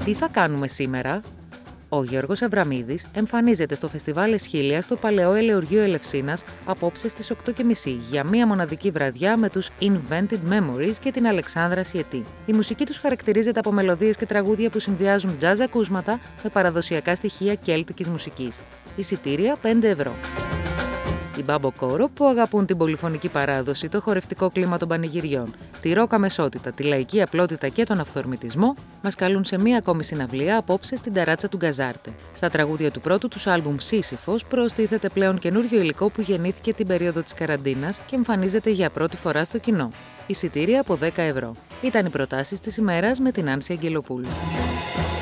Τι θα κάνουμε σήμερα? Ο Γιώργος Αβραμίδης εμφανίζεται στο Φεστιβάλ Εσχήλια στο Παλαιό Ελεουργείο Ελευσίνας απόψε στις 8.30 για μία μοναδική βραδιά με τους Invented Memories και την Αλεξάνδρα Σιετή. Η μουσική τους χαρακτηρίζεται από μελωδίες και τραγούδια που συνδυάζουν jazz ακούσματα με παραδοσιακά στοιχεία κέλτικης μουσικής. Εισιτήρια 5 ευρώ. Οι Μπάμπο Κόρο, που αγαπούν την πολυφωνική παράδοση, το χορευτικό κλίμα των πανηγυριών, τη ροκ αμεσότητα, τη λαϊκή απλότητα και τον αυθορμητισμό, μας καλούν σε μία ακόμη συναυλία απόψε στην ταράτσα του Γκαζάρτε. Στα τραγούδια του πρώτου τους άλμπουμ Σύσυφος προστίθεται πλέον καινούριο υλικό που γεννήθηκε την περίοδο της καραντίνας και εμφανίζεται για πρώτη φορά στο κοινό. Εισιτήρια από 10 ευρώ. Ήταν οι προτάσεις της ημέρας με την Άνση Αγγελοπούλου.